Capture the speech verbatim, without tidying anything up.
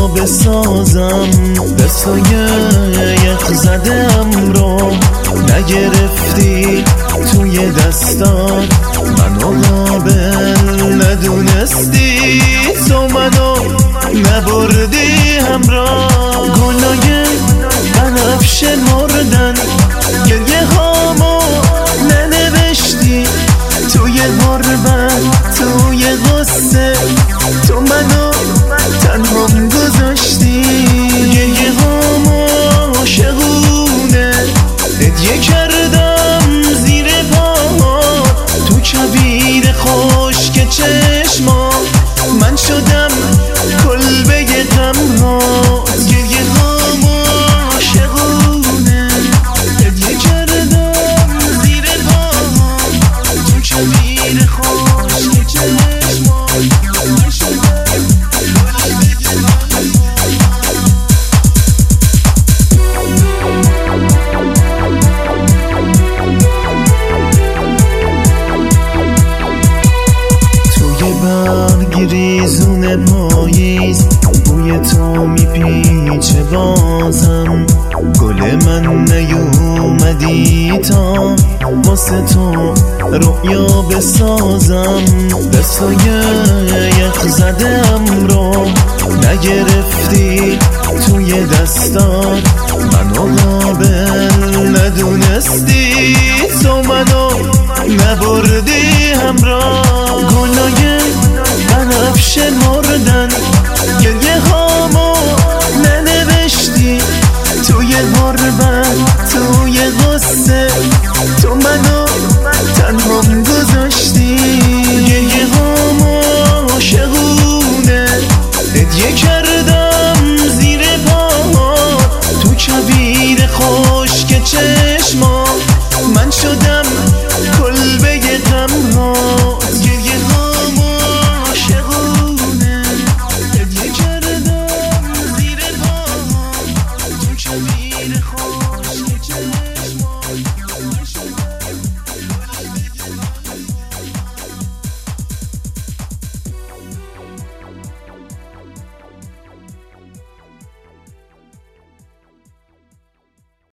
بسازم، دستای یخ زدم رو نگرفتی توی دستات، منو قابل ندونستی، تو منو نبردی همراه. گلای بنفشه مردن، گریه هامو ننوشتی توی غربت، توی غصه تو منو تنهام گذاشتی. گریه هامو عاشقونه هدیه کردم زیر پاهات، تو کبیر خشک چشما من شدم کلبه غمهات. گریه هامو عاشقونه هدیه کردم زیر پاهات، تو کبیر خشک چشما من شدم کلبه غمهات. گریزون پاییز بوی تو میپیچه بازم، گل من نیومدی تا واسه تو رؤیا بسازم، دستای یخ زدم رو نگرفتی توی دستات، منو قابل ندونستی، تو منو نبردی همراه. گلای بنفشه مردن، گریه هامو ننوشتی توی غربت، توی غصه تو منو تنهام گذاشتی. گریه هامو عاشقونه هدیه کردم زیر پاهات، تو کبیر خشک چشما